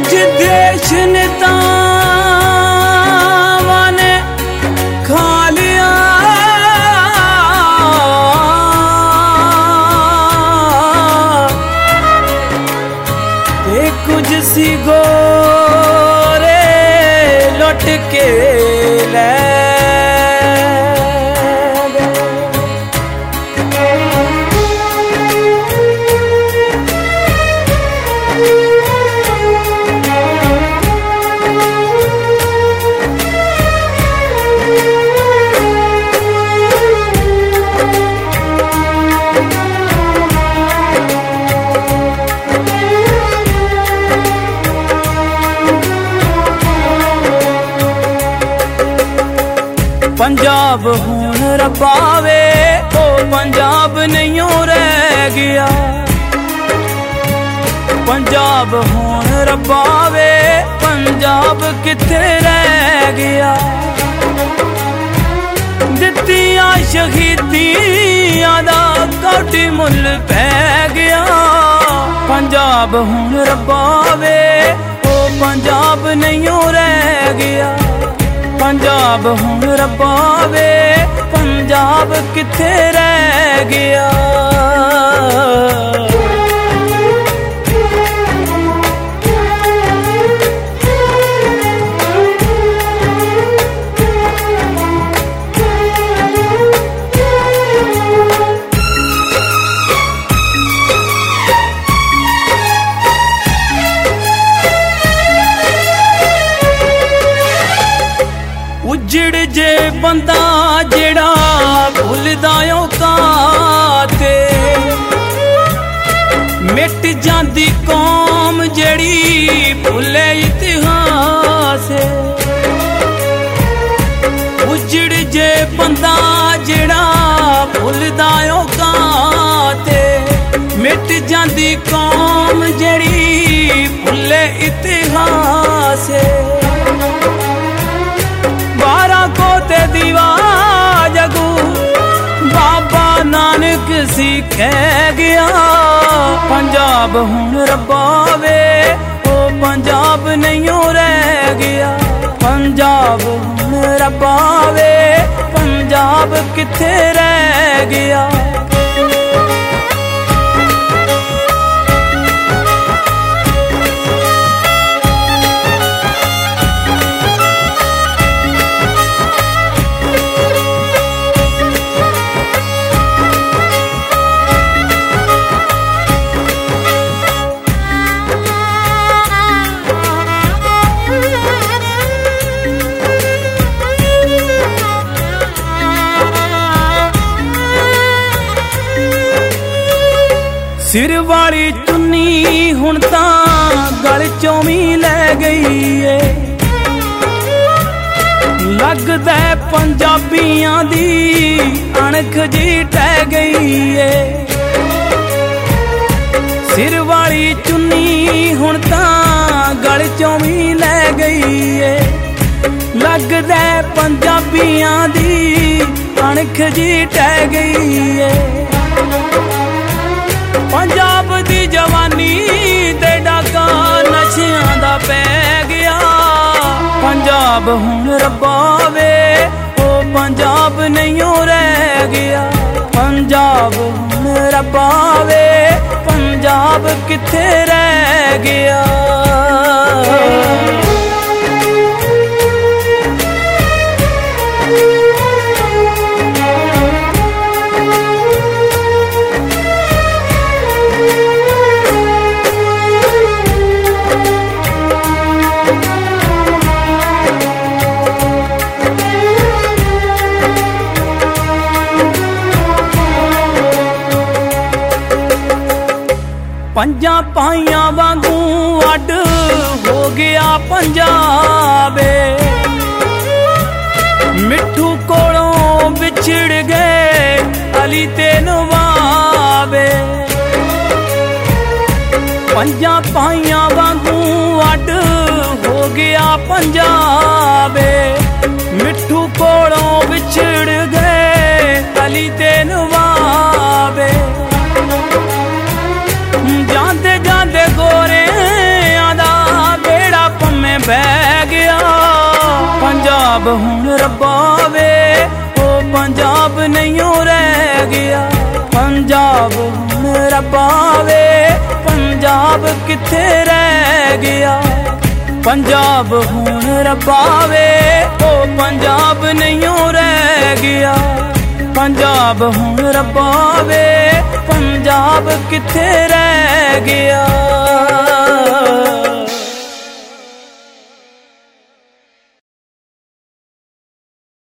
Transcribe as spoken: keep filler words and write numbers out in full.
कुछ देश नेतावां ने खा लिया, ते कुछ सी गोरे लुट के ले पंजाब हुण रबावे, ओ पंजाब नहीं रह गया। पंजाब हुण रबावे, पंजाब किथे रह गया। दित्तियां शहीदियां दा कौटी मुल पै गया। पंजाब हुण रबावे, ओ पंजाब नहीं रह गया। पंजाब हुण रबावे, पंजाब किथे रह गया। उजड़ जे बंदा जेड़ा भुलदा औकाते, मिट जांदी कौम जेड़ी भुले इतिहास। उजड़ जे बंदा जेड़ा भुलदा औकाते, मिट जांदी कौम जेड़ी भुले इतिहास। बारह कोते दीवा जगू बाबा नानक सीखे गया। पंजाब हुण रबावे, ओ पंजाब नहीं रह गया। पंजाब हुण रबावे, पंजाब किथे रह गया। सिर वाली चुन्नी हुण तां गल चों भी लै गई है। लगदा पंजाबियां दी अणख जी टह गई है। सिर वाली चुन्नी हुण तां गल चों भी लै गई है। लगदा पंजाबियां दी अणख जी टह गई है। पंजाब दी जवानी ते डाका नशियां दा पै गया। पंजाब हुण रबावे, ओ पंजाब नहीं रह गया। पंजाब हुण रबावे, पंजाब किथे रह गया। पंजा पाइयां वांगू अड हो गया पंजाबे। मिठू कोलों बिछड़ गए अली ते नवाबे। पंजा पाइयां वांगू अड हो गया पंजाबे। मिठू कोलों बिछड़ गए अली ते नवाबे। जांदे जांदे गोरे आदा पंजाब हुण रब्बा वे ओ पंजाब नहीं रह गया। पंजाब हुण रब्बा वे पंजाब किथे रह गया। पंजाब हुण रब्बा वे ओ पंजाब नहीं रह गया। पंजाब हुण रब्बा वे पंजाब किथे रह गया।